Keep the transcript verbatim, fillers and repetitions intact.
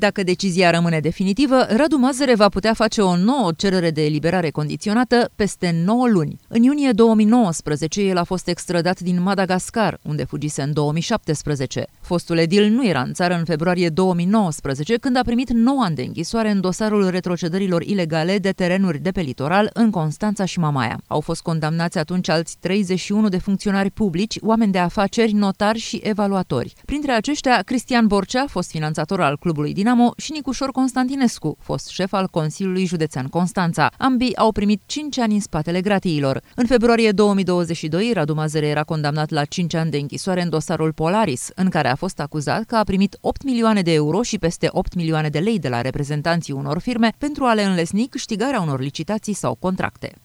Dacă decizia rămâne definitivă, Radu Mazăre va putea face o nouă cerere de eliberare condiționată peste nouă luni. În iunie două mii nouăsprezece, el a fost extradat din Madagascar, unde fugise în două mii șaptesprezece. Fostul edil nu era în țară în februarie două mii nouăsprezece, când a primit nouă ani de închisoare în dosarul retrocedărilor ilegale de terenuri de pe litoral în Constanța și Mamaia. Au fost condamnați atunci alți treizeci și unu de funcționari publici, oameni de afaceri, notari și evaluatori. Printre aceștia, Cristian Borcea, fost finanțator al clubului Dinamo, și Nicușor Constantinescu, fost șef al Consiliului Județean Constanța. Ambii au primit cinci ani în spatele gratiilor. În februarie două mii douăzeci și doi, Radu Mazăre era condamnat la cinci ani de închisoare în dosarul Polaris, în care a fost acuzat că a primit opt milioane de euro și peste opt milioane de lei de la reprezentanții unor firme pentru a le înlesni câștigarea unor licitații sau contracte.